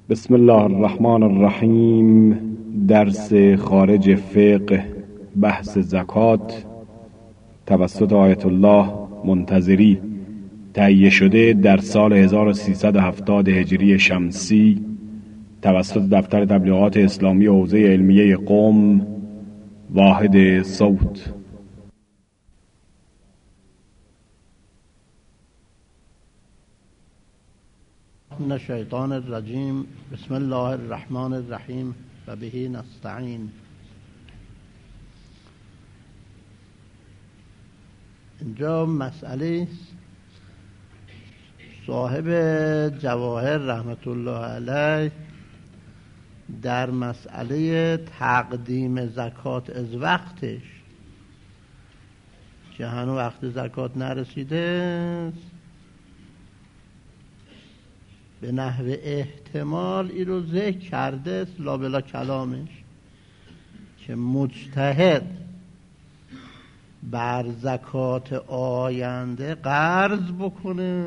بسم الله الرحمن الرحیم. درس خارج فقه بحث زکات توسط آیت الله منتظری تهیه شده در سال 1370 هجری شمسی توسط دفتر تبلیغات اسلامی حوزه علمیه قم واحد صوت. من الشیطان الرجیم. بسم الله الرحمن الرحیم و به نستعین. اینجا مسئله صاحب جواهر رحمت الله علیه در مسئله تقدیم زکات از وقتش که هنوز وقت زکات نرسیده به نحو احتمال این رو ذکر کرده است لابلا کلامش که مجتهد بر زکات آینده قرض بکنه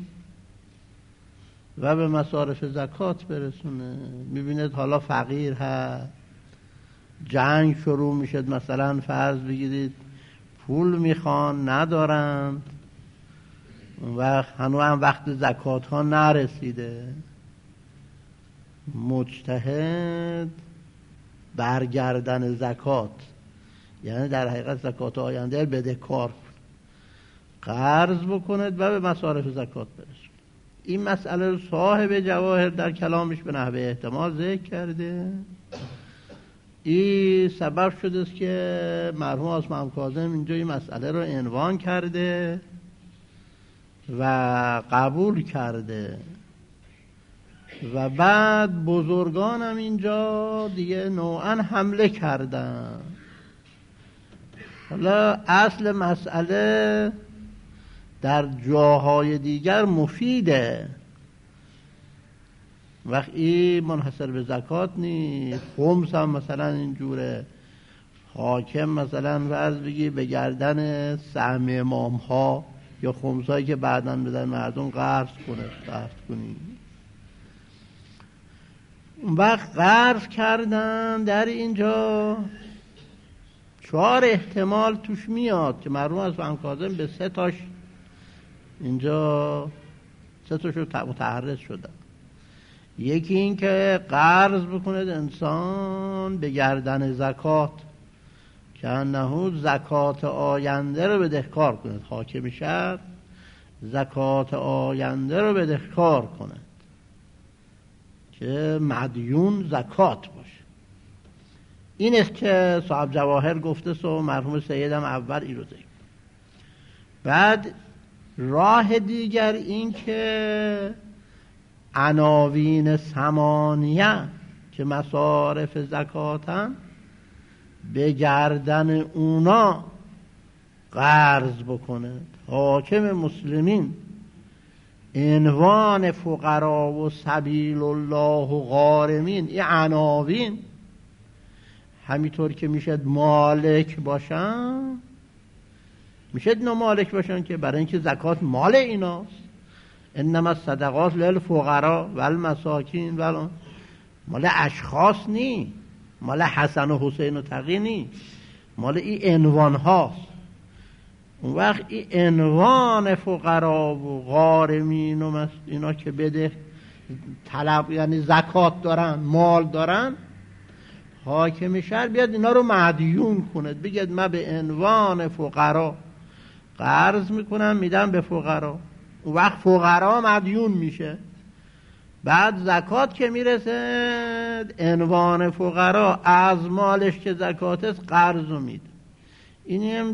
و به مصارف زکات برسونه. میبینید حالا فقیر هست، جنگ شروع میشد، مثلا فرض بگیرید پول میخوان ندارند و هنوز هم وقت زکات ها نرسیده، مجتهد برگردن زکات یعنی در حقیقت زکات آینده بدهکار قرض بکند و به مصارف زکات برسونه. این مسئله رو صاحب جواهر در کلامش به نحو احتمال ذکر کرده. این سبب شده است که مرحوم عثمان کاظم اینجا این مسئله رو عنوان کرده و قبول کرده و بعد بزرگانم اینجا دیگه نوعا حمله کردن. حالا اصل مسئله در جاهای دیگر مفیده، وقتی منحصر به زکات نیست. خمس هم مثلا اینجوره، حاکم مثلا فرض بگی به گردن سهم امام ها یا خمسایی که بعداً بدن مردم قرض کنی. اون وقت قرض کردن در اینجا 4 احتمال توش میاد که مرحوم عثمان کاظم به 3 تاش اینجا 3 تاشو متعرض شدن. یکی این که قرض بکند انسان به گردن زکات که انه زکات آینده رو بدهکار کند، حاکم شهر زکات آینده رو بدهکار کند که مدیون زکات باشه. این است که صاحب جواهر گفته و مرحوم سیدم اول این رو ذکر. بعد راه دیگر این که عناوین ثمانیه که مصارف زکاتن به گردن اونا قرض بکنه. حاکم مسلمین عنوان فقرا و سبیل الله و غارمین، این عناوین همینطور که میشد مالک باشن، میشد اینا مالک باشن که برای اینکه زکات مال ایناست. انما الصدقات للفقراء والمساکین مال اشخاص نی، مال حسن و حسین و تقی نی، مال این عنوان هاست. اون وقت این عنوان فقرا و غارمین و اینا که بده طلب یعنی زکات دارن، مال دارن، حاکم شهر بیاد اینا رو مدیون کند، بگید من به عنوان فقرا قرض میکنم میدم به فقرا. اون وقت فقرا مدیون میشه. بعد زکات که میرسه عنوان فقرا از مالش که زکات است قرض رو میده. این هم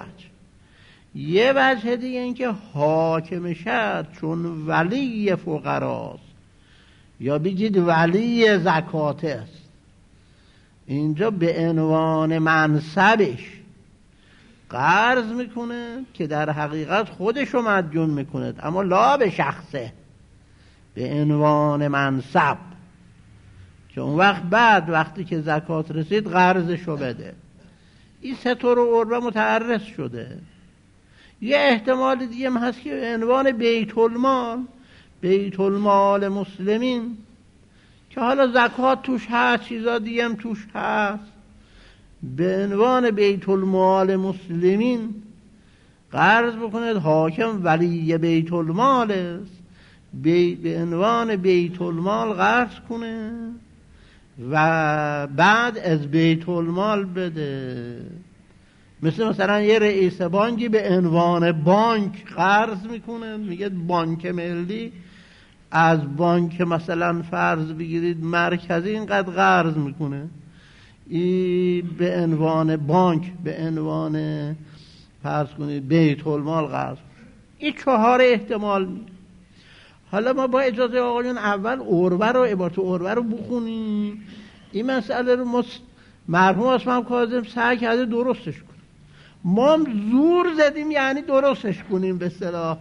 یه وجه دیگه این که حاکم شهر چون ولی فقراست یا بگید ولی زکات است، اینجا به عنوان منصبش قرض میکنه که در حقیقت خودشو مدیون میکنه، اما لا به شخصه، به عنوان منصب، که اون وقت بعد وقتی که زکات رسید قرضشو بده. این 3 طور عربه متعرض شده. یه احتمال دیگه هم هست که به عنوان بیت المال مسلمین که حالا زکات توش هست، چیزا دیگه هم توش هست، به عنوان بیت المال مسلمین قرض بکنید، حاکم ولی بیت المال است، به عنوان بیت المال قرض کنه و بعد از بیت المال بده. مثلا یه رئیس بانکی به عنوان بانک قرض میکنه، میگه بانک ملی، از بانک مثلا فرض بگیرید مرکزی اینقدر قرض میکنه، این به عنوان بانک، به عنوان فرض کنید بیت المال قرض. این 4 احتمال میده. حالا ما با اجازه آقایون اول عربه رو، عبارت عربه رو بخونیم. این مسئله رو مرحوم عثمان کاظم سعی کرده درستش کنه، ما هم زور زدیم یعنی درستش کنیم به اصطلاح،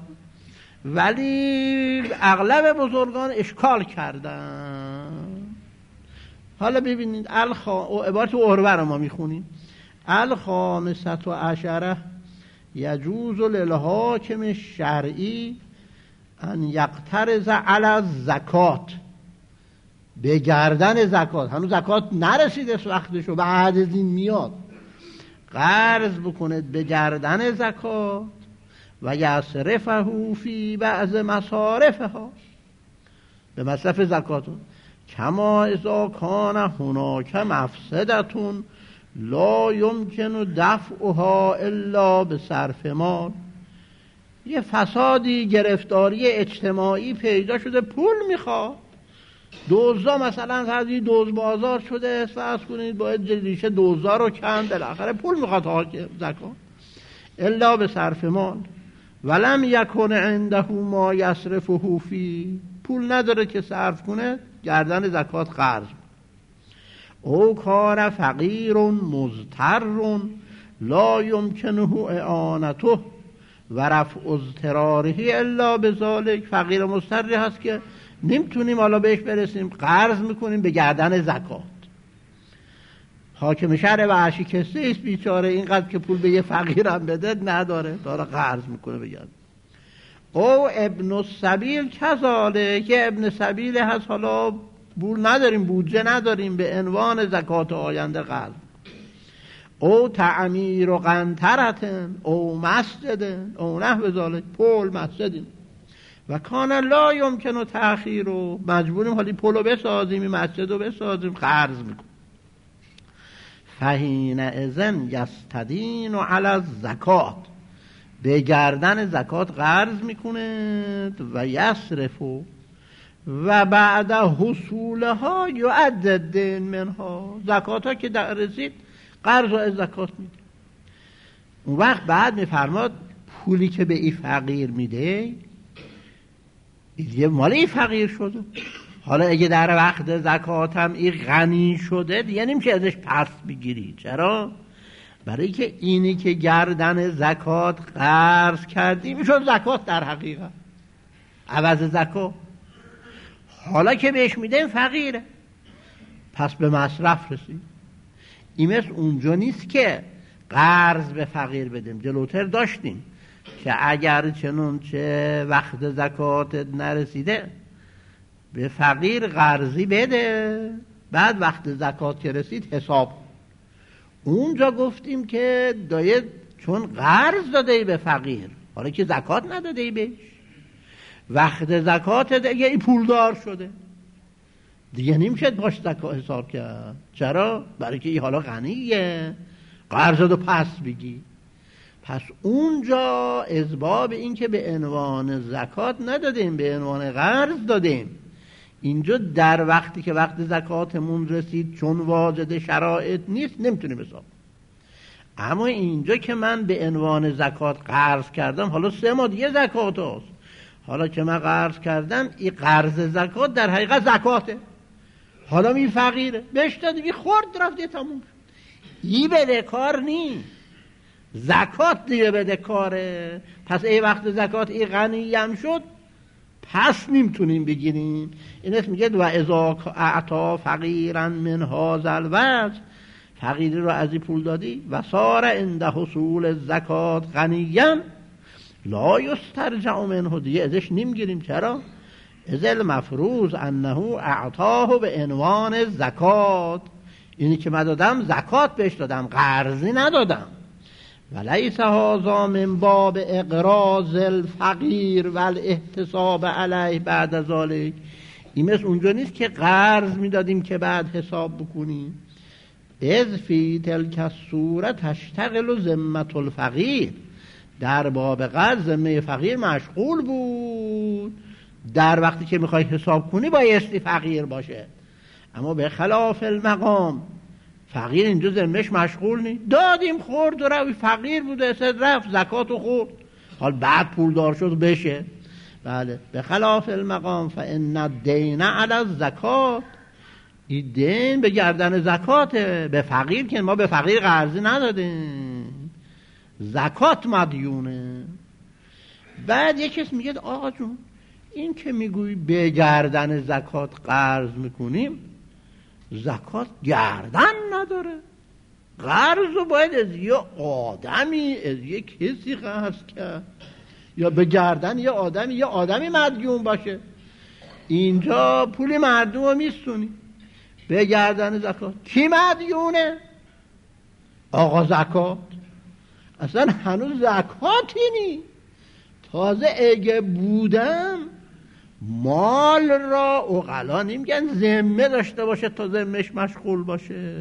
ولی اغلب بزرگان اشکال کردن. حالا ببینید عبارت عربه رو ما میخونیم. الخامسة عشره یجوز للحاکم الشرعی ان یقترض علی الزکات، به گردن زکات، هنوز زکات نرسیده وقتشو، بعد از این میاد، قرض بکنید به گردن زکات و یصرفه فی بعض مصارفها، به مصرف زکات، کما اذا کان هناک مفسدتون لا یمکن دفعها الا به صرف مال. یه فسادی، گرفتاری اجتماعی پیدا شده، پول میخواد، دوزا مثلا هرچی دوز بازار شده، فرض کنید باید ریشه دوزا رو کند، بالاخره پول میخواد حاکم زکات، الا به صرف مال، ولم یکن عنده ما یصرفه فی، پول نداره که صرف کنه، گردن زکات قرض. او کار فقیر مضطر لا یمکنه اعانته و رفع اضطراره الا بذلک، فقیر مضطری هست که نمیتونیم حالا بهش برسیم، قرض میکنیم به گردن زکات. حاکم شهر وحشی کسته ایست بیچاره، اینقدر که پول به یه فقیر هم بده نداره، داره قرض میکنه به گردن. او ابن السبیل کذالک، که ابن سبیل هست، حالا پول نداریم، بودجه نداریم، به عنوان زکات آینده قرض. او تعمیر و قنطرتن او مسجدن او نحو ذالک، پول مسجدین و کان لا یمکن تأخیر، رو مجبوریم حالی پولو بسازیم، این مسجد رو بسازیم، قرض میکنیم. فحین اذن یستدین علی الزکات، به گردن زکات قرض میکنه و یصرفو و بعد حصولها یعد الدین منها، زکات ها که در رسید قرض از زکات میده. اون وقت بعد میفرماد پولی که به این فقیر میده دیگه مال این فقیر شده، حالا اگه در وقت زکات هم این غنی شده دیگه نمیشه ازش پس بگیری. چرا؟ برای که اینی که گردن زکات قرض کردی میشد زکات در حقیقت، عوض زکات. حالا که بهش میده فقیره، پس به مصرف رسید. این مثل اونجا نیست که قرض به فقیر بدیم، جلوتر داشتیم که اگر چنانچه وقت زکات نرسیده به فقیر قرضی بده، بعد وقت زکات که رسید حساب. اونجا گفتیم که داید چون قرض داده به فقیر، حالا که زکات نداده بهش، وقت زکات دیگه این پولدار شده دیگه نمیشه باش زکات حساب کرد. چرا؟ برای که این حالا غنیه، قرض دو پس بگی. پس اونجا اسباب این که به عنوان زکات ندادیم، به عنوان قرض دادیم. اینجا در وقتی که وقت زکاتمون رسید چون واجد شرایط نیست نمیتونیم حساب. اما اینجا که من به عنوان زکات قرض کردم، حالا 3 ماه دیگه زکات هست، حالا که من قرض کردم این قرض زکات در حقیقت زکاته، حالا می فقیره بهش دادی خورد رفته تموم. این بدهکار نی، زکات دیگه بدهکاره. پس ای وقت زکات ای غنی هم شد پس نمیتونیم بگیریم. این اسم میگه و اذا اعطا فقیرا من هذا الوجه، فقیری رو از این پول دادی و صار عند حصول زکات غنیا لا یسترجع منه، دیگه ازش نمیگیریم. چرا؟ از المفروض انه اعطاه به عنوان زکات، اینی که من دادم زکات بهش دادم، قرضی ندادم. ولیس هذا من باب اقراض الفقیر و الاحتساب علیه بعد ذلک، این مثل اونجا نیست که قرض میدادیم که بعد حساب بکنیم. اذ فی تلک الصورة تشتغل ذمة الفقیر، در باب قرض ذمه فقیر مشغول بود، در وقتی که میخوای حساب کنی بایستی فقیر باشه. اما به خلاف المقام فقیر اینجا ذمهش مشغول نیست، دادیم خورد و روی، فقیر بوده رفت زکاتو خورد، حال بعد پولدار شد بشه. بله به خلاف المقام فان الدین علی الزکات، این دین به گردن زکاته، به فقیر که ما به فقیر قرضی ندادیم، زکات مدیونه. بعد یک کس میگه آقا جون این که میگوی به گردن زکات قرض میکنیم، زکات گردن نداره، قرض رو باید از یه آدمی، از یه کسی قرض کرد، یا به گردن یه آدمی مدیون باشه. اینجا پول مردم رو میستونی به گردن زکات، کی مدیونه؟ آقا زکات. اصلا هنوز زکاتی نی، تازه اگه بودم مال را عقلا نمیگن ذمه داشته باشه تا ذمهش مشغول باشه.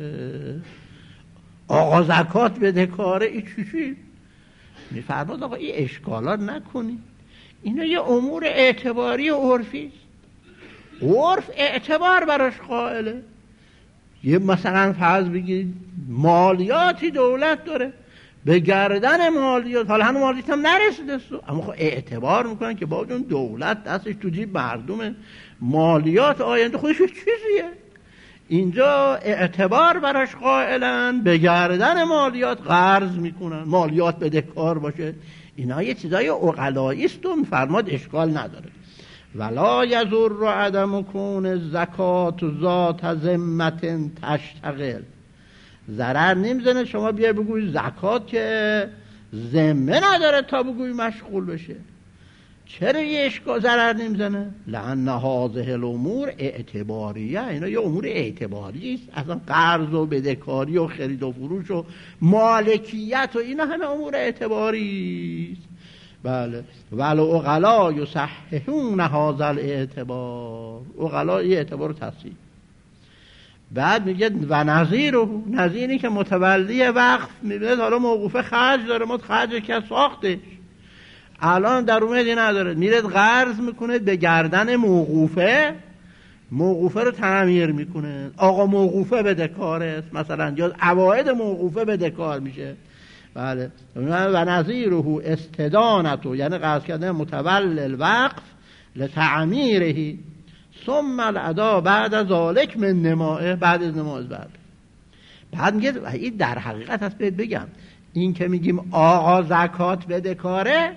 آقا زکات بده کاره ای چی میفرماد آقا این اشکالات نکنی، اینا یه امور اعتباری و عرفی است، عرف اعتبار براش قائله. یه مثلا فرض بگید مالیاتی دولت داره، به گردن مالیات، حالا هنوز مالیات هم نرسیده، اما خب اعتبار میکنن که با اون دولت دستش تو جیب مردمه، مالیات آینده خودش چیزیه، اینجا اعتبار براش قائلن، به گردن مالیات قرض میکنن، مالیات بدهکار باشه. اینا یه چیزای عقلایی است و فرماد اشکال نداره. ولا یضر عدم کون زکات ذات ذمة تشتغل، ضرر نمیزنه شما بیای بگوی زکات که ذمه نداره تا بگوی مشغول بشه. چرا یه اشکال ضرر نمیزنه؟ لأن هذه الامور اعتباریه، اینا یه امور اعتباری است، اصلا قرض و بدهکاری و خرید و فروش و مالکیت و اینا همه امور اعتباری است. بله ولو عقلا یصححون هذا الاعتبار، عقلا این اعتبار رو تصحیح. بعد میگه و نظیری که متولی وقف میبینه، حالا موقوفه خرج داره، ما خرج که ساختش الان در اومدی نداره، میره قرض میکنه به گردن موقوفه رو تعمیر میکنه. آقا موقوفه بدهکار است مثلا، یا عواید موقوفه بدهکار میشه. بله و نظیره استدانتو، یعنی قرض کردن متولی الوقف لتعمیره ثم الادا بعد از ذالک من نمائه، بعد از نماز بعد میگه این در حقیقت هست. بگم این که میگیم آقا زکات بده کاره،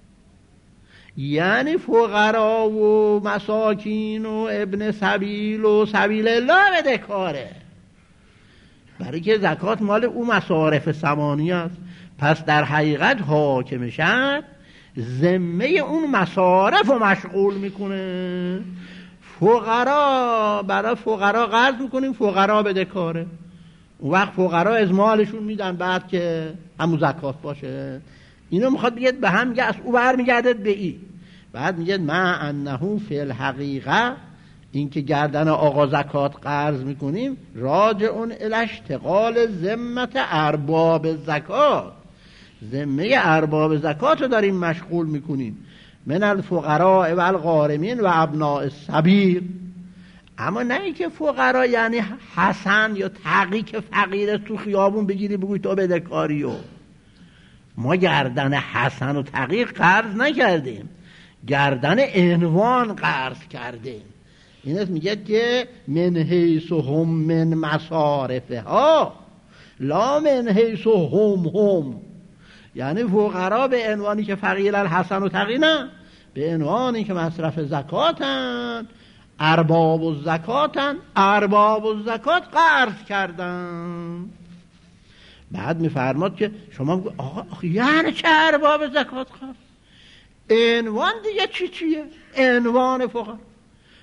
یعنی فقرا و مساکین و ابن سبیل و سبیل الله بده کاره، برای که زکات مال او مصارف ثمانی است. پس در حقیقت حاکم شد ذمه اون مصارف رو مشغول میکنه. فقرا، برای فقرا قرض میکنیم، فقرا بده کاره، اون وقت فقرا از مالشون میدن بعد که همون زکات باشه. اینو میخواد بگید به هم، میگه از او برمیگردد به ای. بعد میگه ما انه فی الحقیقه، این که گردن آقا زکات قرض میکنیم راجعون الی اشتغال ذمت ارباب زکات، ذمه ارباب زکات رو داریم مشغول میکنیم، من الفقراء و الغارمین و ابناء السبیل. اما نه ای که فقرا یعنی حسن یا تقی که فقیر تو خیابون بگیری بگوی تو بده کاریو. ما گردن حسن و تقی قرض نکردیم، گردن عنوان قرض کردیم. این است میگه که من حیث هم من مصارفها لا من حیث هم، یعنی فقرا به عنوانی که فقیر الحسن و تقی، نه، به عنوانی که مصرف زکاتن، ارباب الزکاتن، ارباب الزکات قرض کردن. بعد میفرماد که شما آقا یعنی چه ارباب زکات قرض؟ عنوان دیگه چیه؟ عنوان فقرا.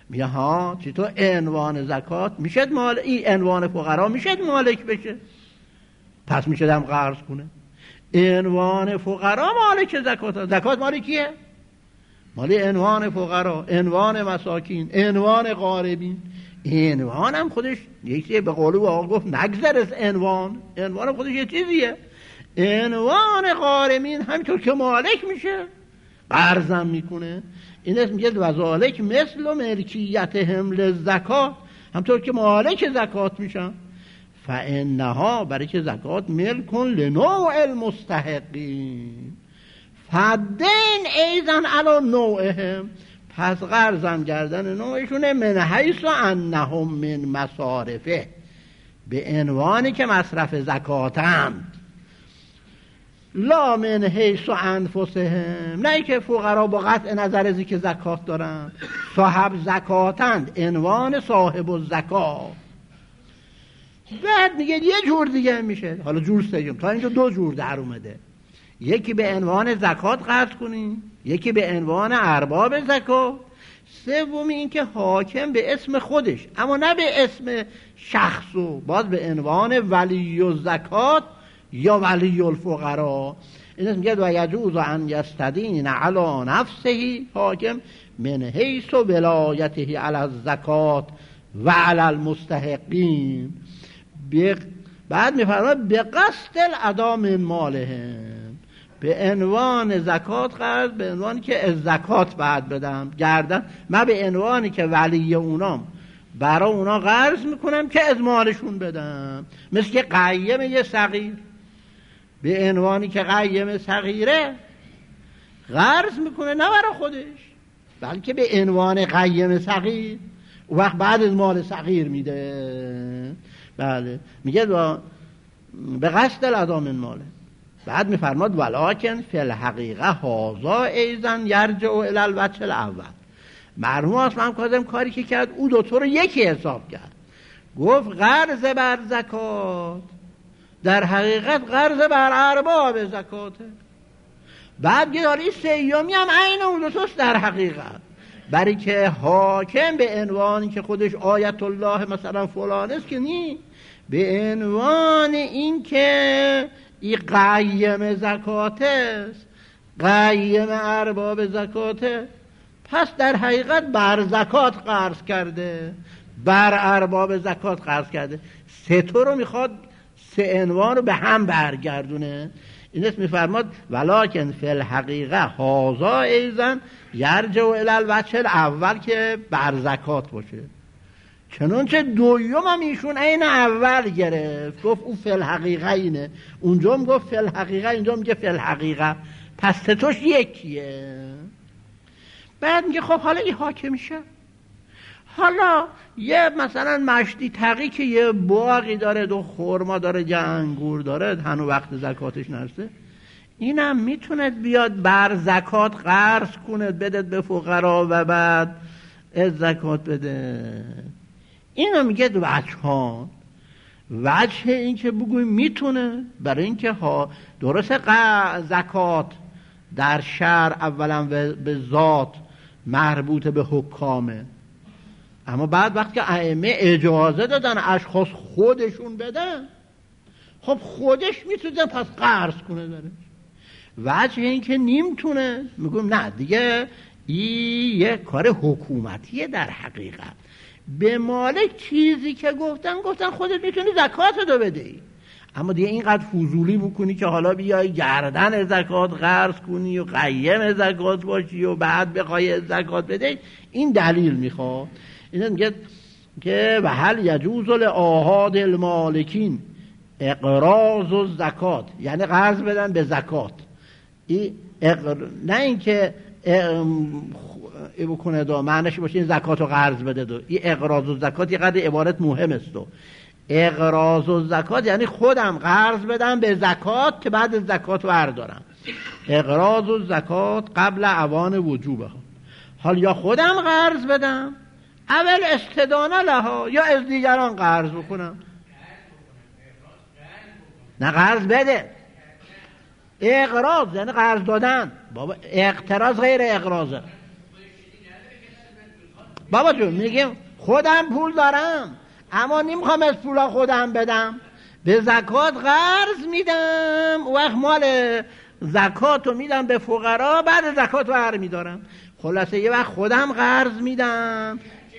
میگه ها چطور عنوان زکات میشد مال این عنوان فقرا میشد مالک بشه، پس میشد هم قرض کنه. عنوان فقرا مالک زکات، زکات مال کیه؟ مال عنوان فقرا، عنوان مساکین، عنوان غاربین. عنوان هم خودش یکی به قول آقا گفت نگذر از عنوان، عنوان خودش یه چیزیه. عنوان غارمین همینطور که مالک میشه قرضم میکنه. این اسم میگه وذالک مثل و ملکیت حمل زکات، همطور که مالک زکات میشن. فانها برای که زکات ملکن لنوع المستحقین فدین ایزن علی نوعهم، پس قرضم گردن نوعشونه من حیث انهم من مصارفه، به عنوانی که مصرف زکاتند، لا من حیث انفسهم، نه که فقرا با قطع نظر از که زکات دارن، صاحب زکاتند، عنوان صاحب الزکات. بعد میگه یه جور دیگه میشه، حالا جور سوم، تا اینجا دو جور در اومده، یکی به عنوان زکات قرض کنی، یکی به عنوان ارباب زکات، سومی این که حاکم به اسم خودش اما نه به اسم شخصو، باز به عنوان ولی الزکات یا ولی الفقرا. این اسم میگه و یجوز ان یستدین علی نفسه حاکم من حیث ولایته علی الزکات و علی المستحقین. بعد میفرماید به قصد الادا من مالهم، به عنوان زکات قرض، به عنوانی که از زکات بعد بدم گردن، من به عنوانی که ولی اونام برای اونا قرض میکنم که از مالشون بدم. مثل که قیم یه صغیر، به عنوانی که قیم صغیره قرض میکنه نه برای خودش بلکه به عنوان قیم صغیر، و وقت بعد از مال صغیر میده. بله میگه به قصد الادا من ماله. بعد میفرماد ولکن فی الحقیقه هذا ایضا یرجع الی الوجه الاول. مرحوم عثمان کاظم کاری که کرد او دوتا رو یکی حساب کرد، گفت قرض بر زکات در حقیقت قرض بر ارباب زکاته. بعد گه داری سیومی هم عین اون دوتاست در حقیقت، برای که حاکم به عنوانی که خودش آیت الله مثلا فلان است که نی، به عنوان این که این قیم زکاته است، قیم ارباب زکاته، پس در حقیقت بر زکات قرض کرده، بر ارباب زکات قرض کرده. سه تا رو میخواد، سه عنوان رو به هم برگردونه. این اسم میفرماد ولکن فی الحقیقه هذا ایضا یرجع الی الوجه الاول که بر زکات باشه. چنانچه دویم هم ایشون عین اول گرفت، گفت او فی الحقیقه اینه، اونجا هم گفت فی الحقیقه، اینجا میگه فی الحقیقه، پس ستوش یکیه. بعد میگه خب حالا این حاکم میشه، حالا یه مثلا مشتی تقی که یه باغی داره، دو خرما داره، یه انگور داره، هنو وقت زکاتش نرسه، اینم میتونه بیاد بر زکات قرض کنه بده به فقرا و بعد از زکات بده. اینو میگه دو وجهان. وجه این که بگویم میتونه، برای این که درست زکات در شرع اولا به ذات مربوط به حکامه، اما بعد وقتی که ائمه اجازه دادن اشخاص خودشون بدن، خب خودش میتونه پس قرض کنه داره. وجه این که نمیتونه، میگم نه دیگه این یه کار حکومتیه در حقیقت. به مالک چیزی که گفتن خودت میتونی زکات رو بدهی، اما دیگه اینقدر فضولی بکنی که حالا بیای گردن زکات قرض کنی و قیم زکات باشی و بعد بخوای زکات بدهی، این دلیل میخواد. این میگه که و هل یجوز لآحاد المالکین اقراض الزکات، یعنی قرض بدن به زکات. نه اینکه بکنه دو معنیش باشه این زکات رو قرض بده دو. این اقراض الزکات یه قدر عبارت مهم است. دو اقراض الزکات یعنی خودم قرض بدم به زکات که بعد از زکات رو بردارم. اقراض الزکات قبل اوان وجوبها. حال یا خودم قرض بدم اول استدانه لها، یا از دیگران قرض بکنم. نه قرض بده، اقراض یعنی قرض دادن. بابا اقتراض غیر اقراضه. بابا جون میگیم خودم پول دارم اما نمیخوام از پولا خودم بدم، به زکات قرض میدم، وقت مال زکاتو میدم به فقرا، بعد زکات رو هر میدارم. خلاصه یه وقت خودم قرض میدم.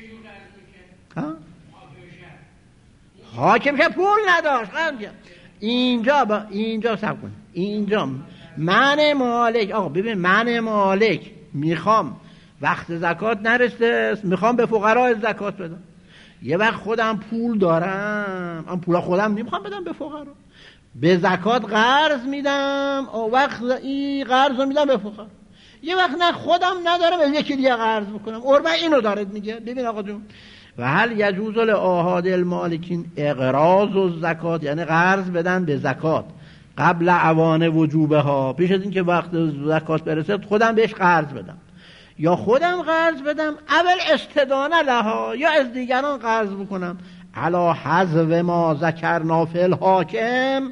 حاکم که پول نداشت اینجا سب کن، اینجا من مالک، آقا ببین من مالک میخوام وقت زکات نرسته میخوام به فقرا زکات بدم، یه وقت خودم پول دارم اما پولا خودم نمیخوام بدم به فقرا، به زکات قرض میدم، وقت این قرض رو میدم به فقرا. یه وقت نه خودم ندارم از یکی دیگه قرض میکنم. عربه اینو دارد میگه. ببین آقا جون، و هل یجوز لآحاد المالکین اقراض الزکات، یعنی قرض بدن به زکات قبل اوان وجوبه ها، پیش از این که وقت زکات برسه خودم بهش قرض بدم، یا خودم قرض بدم اول استدانه لها، یا از دیگران قرض بکنم، علا حذف ما ذکرنا فی الحاکم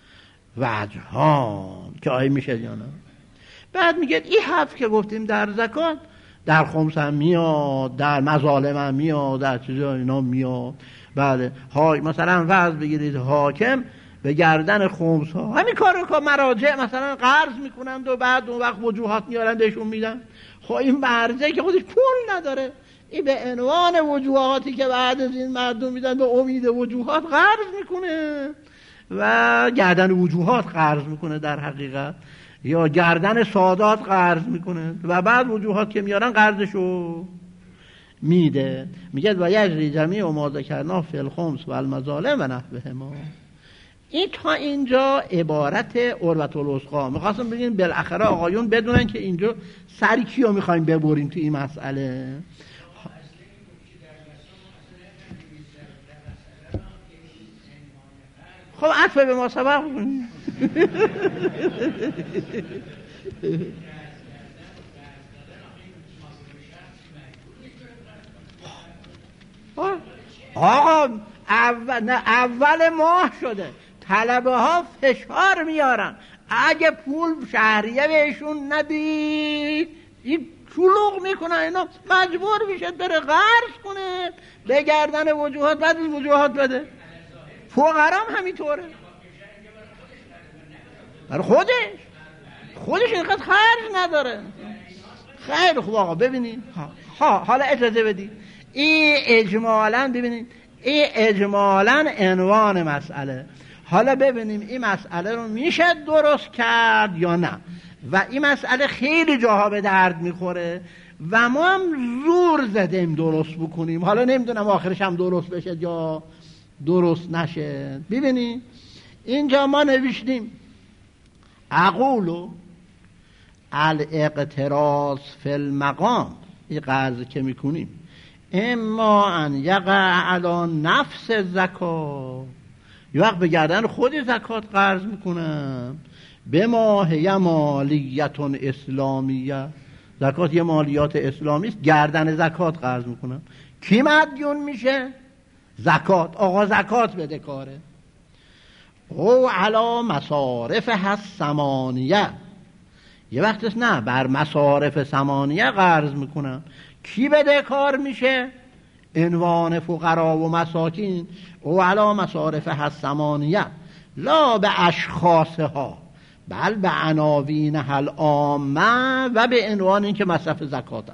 وجهان، که آیه میشه یا نه. بعد میگه این حرف که گفتیم در زکات در خمس هم میاد، در مظالم هم میاد، در چیزا اینا میاد. بله مثلا فرض بگیرید حاکم به گردن خمس ها همین کار رو که مراجع مثلا قرض میکنند و بعد اون وقت وجوهات میارن بهشون میدن. خب این مرجع که خودش پول نداره، این به عنوان وجوهاتی که بعد از این مردم میدن به امید وجوهات قرض میکنه و گردن وجوهات قرض میکنه در حقیقت، یا گردن سادات قرض میکنه و بعد وجوهات که میارن قرضشو میده. میگه و یجری جمیع ما ذکرنا فی الخمس و المظالم و نحوهما. این تا اینجا عبارت عروة الوثقی. میخواستم بگیم بالاخره آقایون بدونن که اینجا سری کیو میخوایم ببریم تو این مسئله. خب عطف به ما سبق کنیم. آقا اول ماه شده، طلبه ها فشار میارن اگه پول شهریه بهشون ندی این شلوغ میکنن، اینا مجبور میشه بره قرض کنه به گردن وجوهات، بعد از وجوهات بده. فقرام همینطوره، برای خودش اینقدر خرج نداره. خیلی خوب آقا ببینید، حالا اجازه بدید این اجمالاً ببینید، این اجمالاً عنوان مسئله. حالا ببینیم این مسئله رو میشه درست کرد یا نه. و این مسئله خیلی جاها به درد میخوره و ما هم زور زدیم درست بکنیم. حالا نمیدونم آخرش هم درست بشه یا درست نشه. ببینید اینجا ما نوشتیم اقولو الاقتراض فی المقام، این قرض که میکنیم اما ان یقع علی نفس زکات، یه وقت به گردن خود زکات قرض میکنم، به ما هی مالیت اسلامیه، زکات یه مالیات اسلامی است، گردن زکات قرض میکنم. کی مدیون میشه؟ زکات. آقا زکات بده کاره. او علا مصارف هست ثمانیه، یه وقتش نه بر مصارف ثمانیه قرض میکنم. کی بده کار میشه؟ عنوان فقرا و مساکین. او علا مصارف هست ثمانیه لا به اشخاصها بل به عناوین هل عامه و به عنوان این که مصرف زکاتم.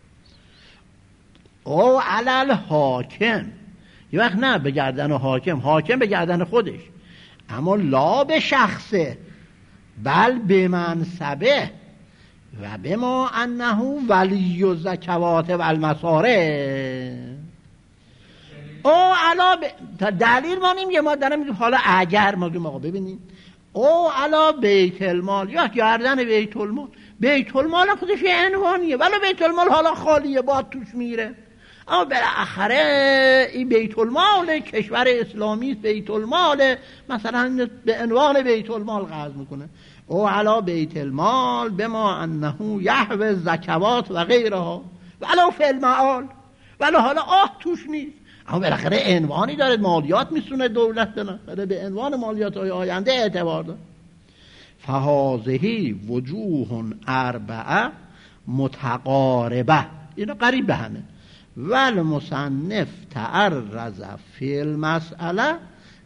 او علل حاکم، یه وقت نه به گردن حاکم به گردن خودش، اما لا به شخصه بل به منصبه و به ما انه ولی و زکوات و المصارف. او علا تا دلیل ما نمیگه، ما دارم میگیم حالا اگر ما گیم آقا ببینیم او علا بیت المال یا گردن بیت المال. بیت المال خودش یه عنوانیه، ولی بیت المال حالا خالیه باد توش میره، اما بالاخره این بیت المال کشور اسلامی است، بیت المال مثلا به عنوان بیت المال قرض میکنه. او علا بیت المال بما انه یحوی زکوات و غیرها ولو فی المعال، ولی حالا توش نیست، اما بالاخره عنوانی داره، مالیات میسونه دولت بالاخره به عنوان مالیات های آینده اعتبار داره. فهذه وجوه اربعه متقاربه، اینا قریب به همه. والمصنف تعرض فی المسئله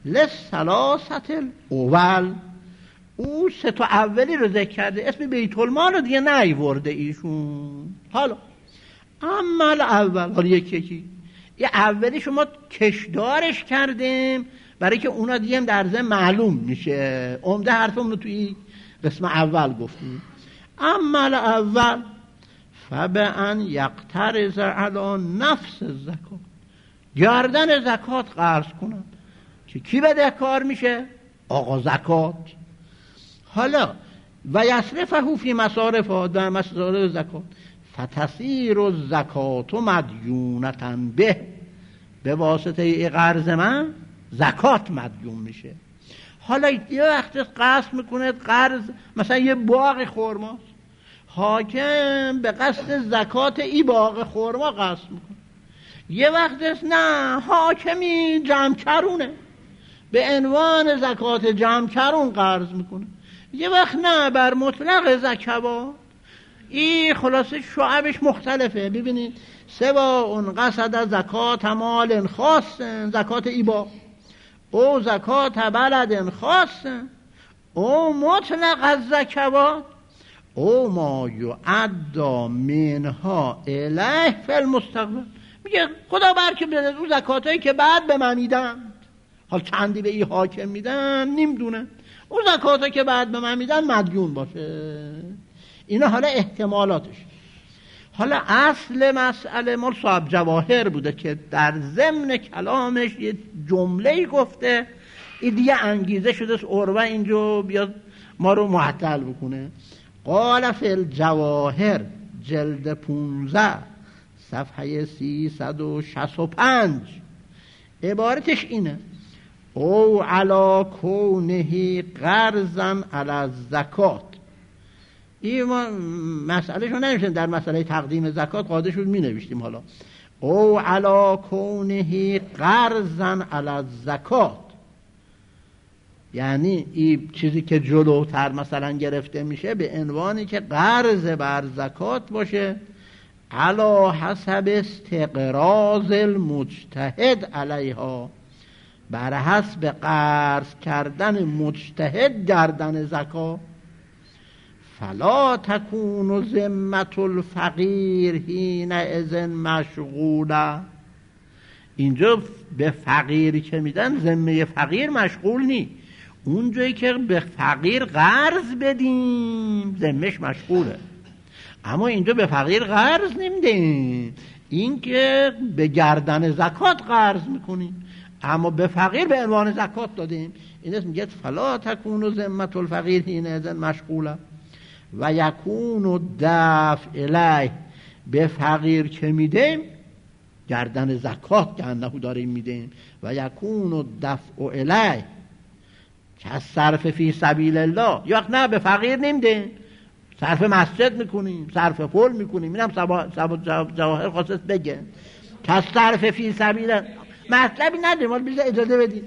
للثلاثه الاول. او سه تا اولی رو ذکر کرده، اسم بیت المال رو دیگه نیورده ایشون. حالا اما اول، حالا یکی یه اولی شما کشدارش کردیم برای که اونا دیگه در ذهن معلوم میشه. عمده حرفمون رو توی قسم اول گفتیم. اما اول فبأن یقترض علی نفس الزکات، گردن زکات قرض کنن. که کی بدهکار میشه؟ آقا زکات. حالا و یصرفه فی مصارفها، در مصارف زکات، فتصیر الزکات مدیونة به واسطه ای قرض من زکات مدیون میشه. حالا یه وقت قصد میکنه قرض، مثلا یه باغ خرماست، حاکم به قصد زکات ای باغ خرما قصد میکنه. یه وقت نه، حاکمی جمع‌کرونه، به عنوان زکات جمع‌کرون قرض میکنه. یه وقت نه، بر مطلق زکات. این خلاصه شعبش مختلفه. ببینید، سواء قصد زکات مال خاص، زکات ایبا، او زکات بلد خاص، او مطلق از زکات، او ما یعدا منها الیه فی المستقبل. میگه خدا برکه بده اون زکاتایی که بعد به من میدن. حال چندی به این حاکم میدن نمیدونه، اون زکاتایی که بعد به من میدن مدیون باشه. اینا حالا احتمالاتش. حالا اصل مسئله مال صاحب جواهر بوده که در ضمن کلامش یه جمله‌ای گفته، این دیگه انگیزه شده عروه اینجا بیاد ما رو معطل بکنه. قال فی الجواهر جلد 15 صفحه 365 عبارتش اینه: او علا کونه قرضا علی الزکات. این ما مسئله شو نمیشن در مسئله تقدیم زکات قاعده شد می نوشتیم. حالا او علا کونه قرضا علی الزکات، یعنی این چیزی که جلوتر مثلا گرفته میشه به عنوانی که قرض بر زکات باشه، علا حسب استقراض المجتهد علیها، بر حسب قرض کردن مجتهد گردن زکات. فلا تکون ذمة الفقیر حینئذ مشغوله. اینجا به فقیری که میدن ذمه فقیر مشغول نی، اون جایی که به فقیر قرض بدیم ذمهش مشغوله. اما اینجا به فقیر قرض نمیدیم، این که به گردن زکات قرض میکنیم، اما به فقیر به عنوان زکات دادیم. این اسم میگه فلا تکون ذمة الفقیر حینئذ مشغوله و یکون دفع الیه. به فقیر که میدیم گردن زکات که انهو داریم میدیم، و یکون دفع الیه که از صرف فی سبیل الله. یا نه به فقیر نمیدیم، صرف مسجد میکنیم، صرف پول میکنیم. اینم جواهر خواست بگه که از صرف فی سبیل الله مطلبی نداریم. حالا بیزه اجازه بدیم.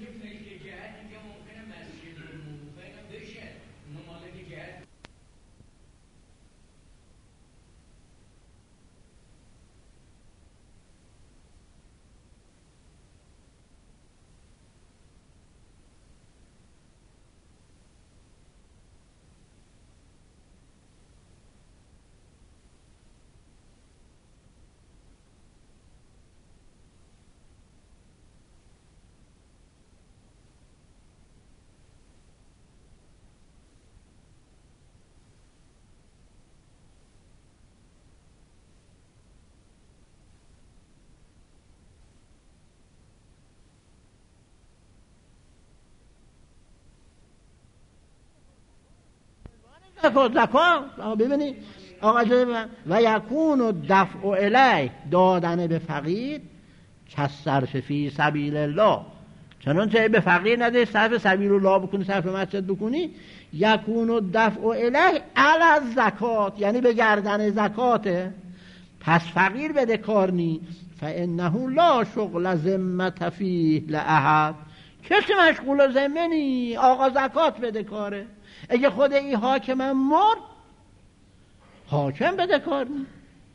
زکات ببینید آقا جان، و یکون دفع الیه، دادن به فقیر، که صرف فی سبیل الله، چنانچه به فقیر نده صرف سبیل الله بکنی، صرف مسجد بکنی. یکون دفع الیه علی الزکات، یعنی به گردن زکاته، پس فقیر بده کار نی. فانه لا شغل ذمة فیه لاحد، کسی مشغول ذمه نی، آقا زکات بده کاره. اگه خود این حاکم مرد، حاکم بده کار نی،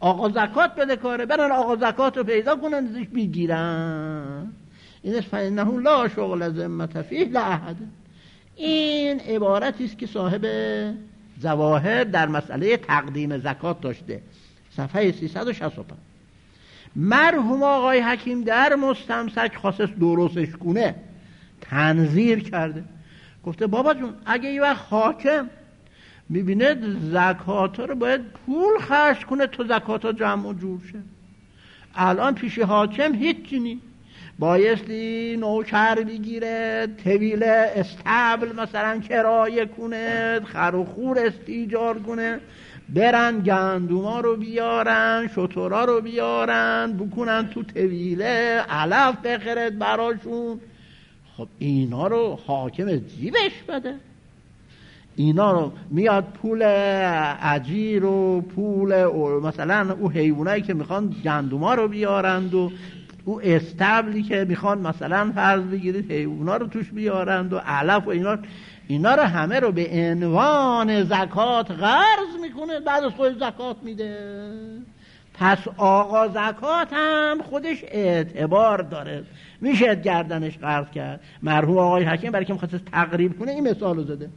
آقا زکات بده کاره، برن آقا زکات رو پیدا کنن ازش بگیرن. این فإنه لا شغل ذمة فیه لأحد. این عبارتی است که صاحب ظواهر در مسئله تقدیم زکات داشته، صفحه 365. مرحوم آقای حکیم در مستمسک خاصش درستش کنه تنظیر کرده، گفته بابا جون اگه یه وقت حاکم میبینه زکات رو باید پول خرج کنه تا زکات ها جمع و جور شه، الان پیش حاکم هیچی نی، بایستی نوکر بگیره، طویل استبل مثلا کرایه کنه، خر و خور استیجار کنه، برن گندوما رو بیارن، شترا رو بیارن، بکنن تو طویله، علف بخرد براشون. خب اینا رو حاکم جیبش بده، اینا رو میاد پول اجیر و پول مثلا او حیوانایی که میخوان گندوما رو بیارند و او استبلی که میخوان مثلا فرض بگیرید حیونا رو توش بیارند و علف و اینا رو همه رو به عنوان زکات قرض میکنه، بعد از خود زکات میده. پس آقا زکات هم خودش اعتبار داره، میشه گردنش قرض کرد. مرحوم آقای حکیم برای که میخواست تقریب کنه این مثال رو زده.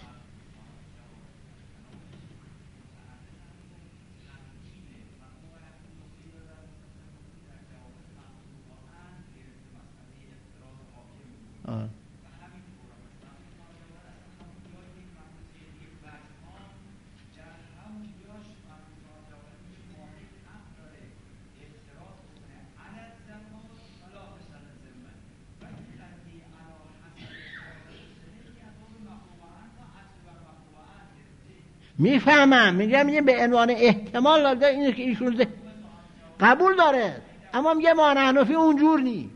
میفهمم، میگم به عنوان احتمال داده اینه که ایشون قبول داره، اما میگه ما حنفی اونجور نی.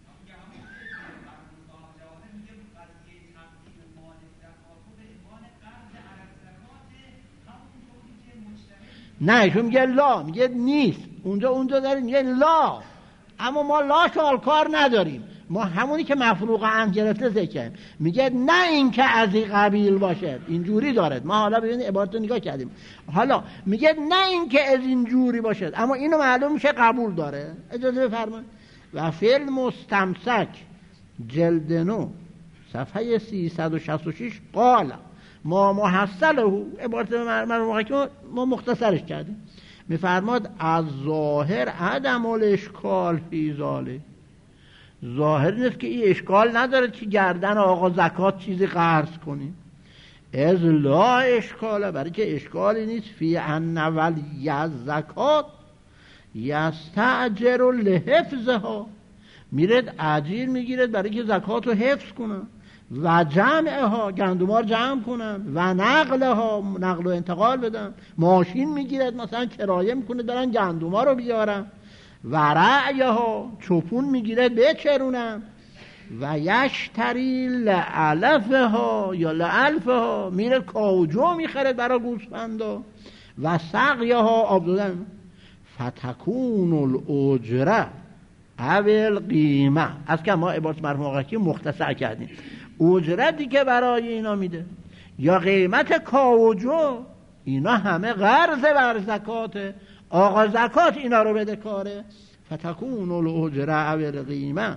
نه ایشون میگه لا، میگه نیست، اونجا داره میگه لا، اما ما لا شالکار نداریم، ما همونی که مفروق عن گرفته ذکر میگه نه این که از این قبیل باشه، اینجوری دارد. ما حالا ببینید عبارت رو نگاه کردیم، حالا میگه نه این که از اینجوری باشه، اما اینو معلوم میشه قبول داره. اجازه بفرمایید. و فعل مستمسک جلد 9 صفحه 366 قال ما محصله، عبارت مرحوم که ما مختصرش کردیم، میفرماد از ظاهر عدم الاشکال فی ذالک، ظاهر نیست که این اشکال نداره که گردن آقا زکات چیزی قرض کنی، از لا اشکاله، برای که اشکالی نیست فی ان ولی زکات یستأجر لحفظها، میرد اجیر میگیرد برای که زکات رو حفظ کنن، و جمعها گندمار جمع کنن، و نقلها نقل و انتقال بدن، ماشین میگیرد مثلا کرایه میکنه برن گندمار رو بیارن، و رعیها چوپون میگیرد بچرونن، و یشتری لعلفها یا لعلفها میره کاوجو میخرد برای گوسفندا، و سقیها آب دادن، فتکون الاجره اول قیمه. از که ما عبارت مرحوم حکیم مختصر کردیم، اجرتی که برای اینا میده یا قیمت کاوجو، اینا همه قرض بر زکاته، آقا زکات اینا رو بده کاره. فتکون الاجره اول قیمه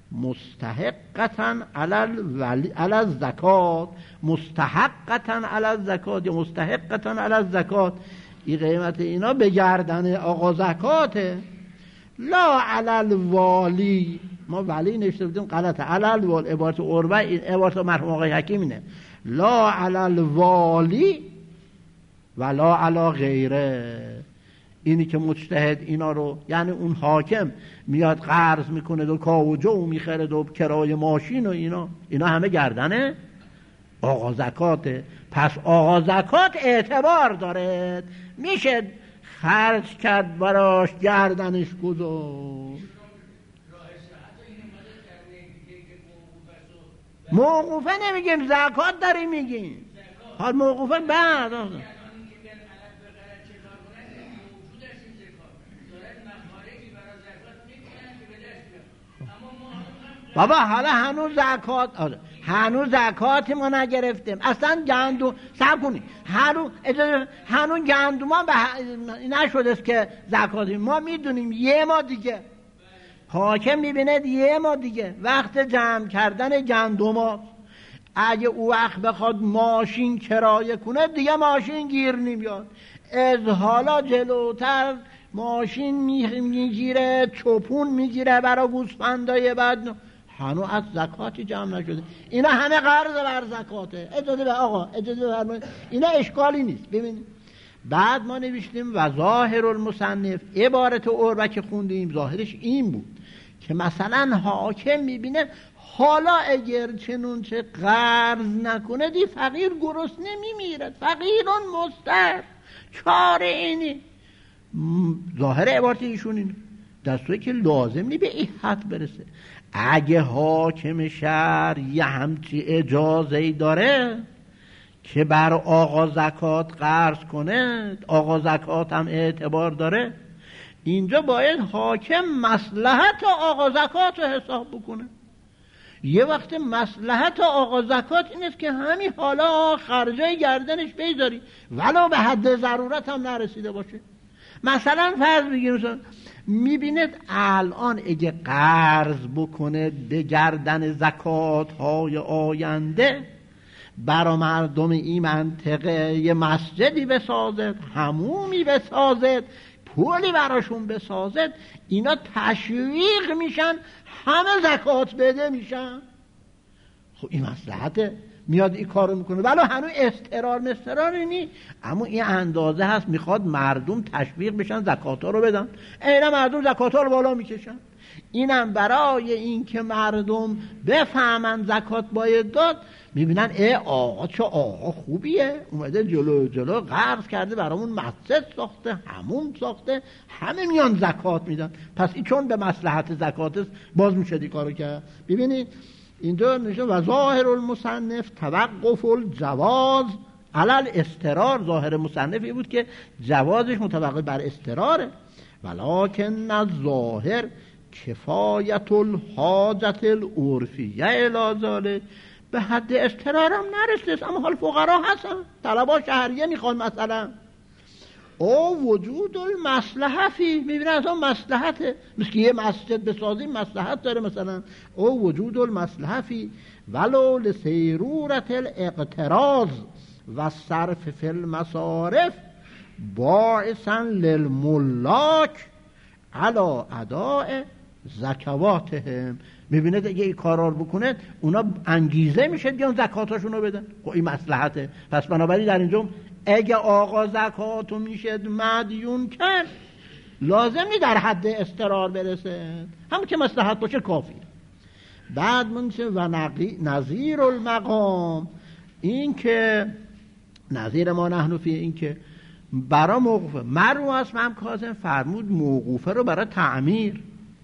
مستحقتن علی الزکات، مستحقتن علی الزکات یا مستحقتن علی الزکات، این قیمت اینا به گردن آقا زکاته، لا علی الوالی. ما ولی نشته بودیم غلطه، علی الوالی عبارت عربه، این عبارت مرحوم آقای حکیم اینه، لا علی الوالی ولا علی غیره. اینی که مجتهد اینا رو، یعنی اون حاکم میاد قرض میکنه و کاوجو میخره و کرای ماشین و اینا همه گردنه آقا زکاته. پس آقا زکات اعتبار داره، میشه خرج کرد براش، گردنش گذاشت. موقوفه نمیگیم، زکات داریم میگیم. حال موقوفه بعد بابا حالا هنوز زکات هنوز زکات ما نگرفتیم اصلا. گندم صبر کنید، هنوز گندم هم نشده است که زکات ما میدونیم. یه ما دیگه حاکم میبینه یه ما دیگه وقت جمع کردن گندم ها، اگه او وقت بخواد ماشین کرایه کنه دیگه ماشین گیر نمیاد. از حالا جلوتر ماشین میگیره، چوپون میگیره برای گوسفندای بعد. هنوز از زکاتی جمع نشده. اینا همه قرض بر زکاته. اجازه به آقا، اجازه بفرمایید، اینا اشکالی نیست. ببینید بعد ما نوشتیم و ظاهر المصنف، عبارت عربه که خوندیم ظاهرش این بود که مثلا حاکم میبینه حالا اگر چنونچه قرض نکنه دی فقیر گرسنه میمیرد، فقیرون مستر، چاره اینی. ظاهر عبارت ایشون اینه، دستوری که لازم نی به این حد برسه. اگه حاکم شهر یه همچی اجازه داره که بر آقا زکات قرض کنه، آقا زکات هم اعتبار داره، اینجا باید حاکم مصلحت آقا زکات رو حساب بکنه. یه وقت مصلحت آقا زکات این است که همین حالا خرجای گردنش بیزاری ولو به حد ضرورت هم نرسیده باشه. مثلا فرض بگیریم مثلا میبینید الان اگه قرض بکنه به گردن زکات های آینده برای مردم این منطقه یه مسجدی بسازد، حمومی بسازد، پولی براشون بسازد، اینا تشویق میشن، همه زکات بده میشن. خب این مصلحته، میاد این کارو میکنه. ولی هنوز استرار نی، اما این اندازه هست میخواد مردم تشویق بشن زکات ها رو بدن. اینا مردم زکات ها رو بالا میکشن. اینم برای این که مردم بفهمن زکات باید داد، میبینن ای آقا چه آقا خوبیه، اومده جلو قرض کرده برامون مسجد ساخته، حموم ساخته، همه میان زکات میدن. پس این چون به مصلحت زکات است باز میشه دی کارو کرد. ببینید اینجا نشه و ظاهر المصنف توقف الجواز علل استرار. ظاهر مصنفی بود که جوازش متوقف بر استراره. ولکن الظاهر کفایت الحاجت العرفیه الی ذلک، به حد استرارم نرسید. اما حال فقرا هستن، طلبا شهریه میخوان مثلا، او وجود المصلحه فی، میبینه از اون مصلحته، مثل که یه مسجد بسازیم مصلحت داره مثلا، او وجود المصلحه فی ولو لسیرورت الاقتراض و صرف فی المصارف باعثا للملاک علی اداء زکواتهم. میبینه دیگه این کارا رو بکنه اونا انگیزه میشه بیان زکاتاشونو بدن. خب این مصلحته. پس بنابراین در اینجا اگه آقا زکاتو میشه مدیون کرد، لازم نی در حد استرار برسه، همون که مصلحت باشه کافیه. بعد منشه و نظیر المقام، این که نظیر ما نحن فی، این که برای موقوفه مرو از مم کاظم فرمود موقوفه رو برای تعمیر.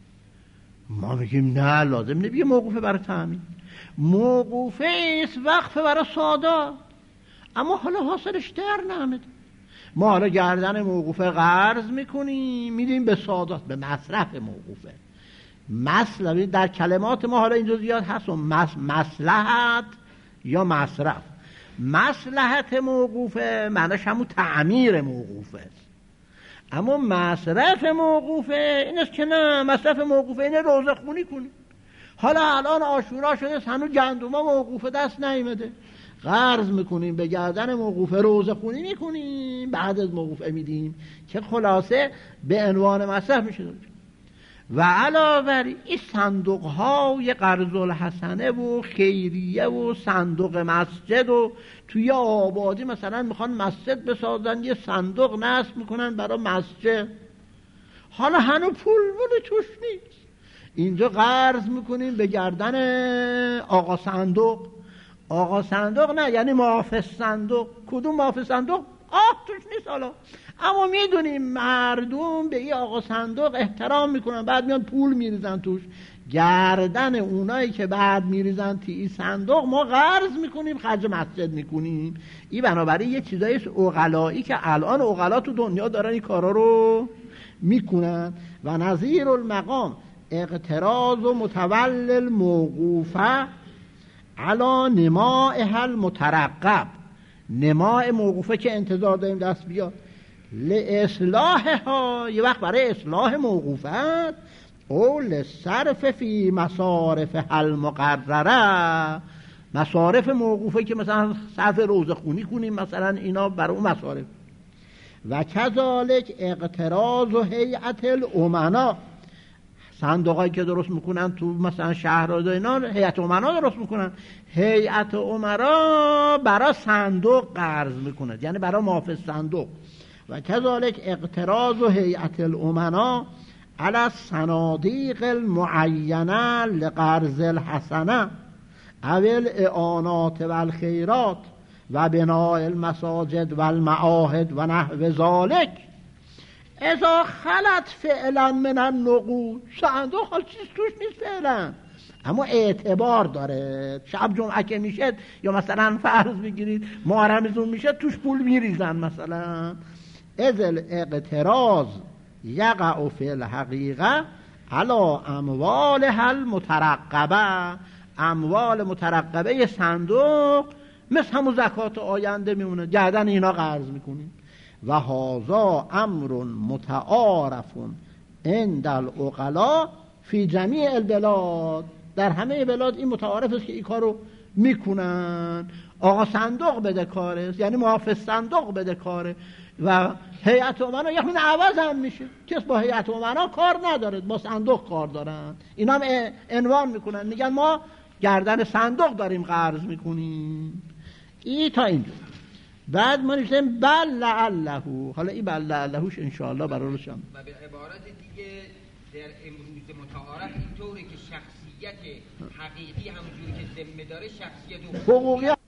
ما میگیم نه، لازم نبیه موقوفه برای تعمیر، موقوفه است وقفه برای سادات. اما حالا حاصلش در نمیده. ما حالا گردن موقوفه قرض میکنیم میدیم به سادات، به مصرف موقوفه. مثلا در کلمات ما حالا اینجا زیاد هست، مصلحت یا مصرف. مصلحت موقوفه معناش همون تعمیر موقوفه است، اما مصرف موقوفه این است که نه، مصرف موقوفه اینه روزه خونی کنی. حالا الان عاشورا شده هنوز گندما موقوفه دست نیامده، قرض میکنیم به گردن موقوفه، روزه خونی میکنیم، بعد از موقوفه میدیم که خلاصه به عنوان مصرف میشه. و علاوه این صندوق های قرض الحسنه و خیریه و صندوق مسجد و توی آبادی مثلا میخوان مسجد بسازن، یه صندوق نصب میکنن برای مسجد، حالا هنو پول توش نیست، اینجا قرض میکنیم به گردن آقا صندوق. آقا صندوق نه یعنی محافظ صندوق. کدوم محافظ صندوق؟ توش نیست حالا، اما میدونیم مردم به این آقا صندوق احترام میکنن، بعد میان پول میریزن توش. گردن اونایی که بعد میریزن توی این صندوق ما قرض میکنیم، خرج مسجد میکنیم. این بنابراین یه چیزایی عقلایی که الان عقلا تو دنیا دارن این کارا رو میکنن. و نظیر المقام اقتراض و متولل موقوفه علا نماء المترقب، نماء موقوفه که انتظار داریم دست بیاد، لاصلاحها یه وقت برای اصلاح موقوفت، او لصرف فی مصارف المقرره، مصارف موقوفه که مثلا صرف روزه خونی کنیم مثلا، اینا برای اون مصارف. و کذالک اقتراض و هیئت الامنا، صندوقایی که درست میکنن تو مثلا شهرها اینا، هیئت امنا درست میکنن، هیئت امرا برای صندوق قرض میکنه، یعنی برای محافظ صندوق. و کذالک اقتراض و هیئت الامنا علی الصنادیق المعینه لقرض الحسنه او الاعانات و الخیرات و بناء المساجد و المعاهد و نحو ذالک اذا خلت فعلا من النقود. صندوق حال چیز توش نیست فعلا، اما اعتبار داره. شب جمعه که میشه یا مثلا فرض بگیرید محرمتون میشه توش پول میریزن مثلا. اذ الاقتراض یقع فی الحقیقه علی اموالها المترقبه، اموال مترقبه صندوق مثل همون زکات آینده میمونه، گردن اینا قرض میکنیم. و هذا امر متعارف عند العقلاء فی جمیع البلاد، در همه بلاد این متعارف است که این کارو میکنن. آقا صندوق بده کاره، یعنی محافظ صندوق بده کاره، و هیئت امنا یه خورده عوض هم میشه، کس با هیئت امنا کار نداره، با صندوق کار دارن. اینا هم عنوان میکنن، میگن ما گردن صندوق داریم قرض میکنیم. این تا اینجا. بعد ما نوشتیم بل لعله، حالا این بل لعلهوش انشاءالله برای روشن. و به عبارت دیگه در امروز متعارف اینطوره که شخصیت حقیقی همونجوری که ذمه داره شخصیت حقوقی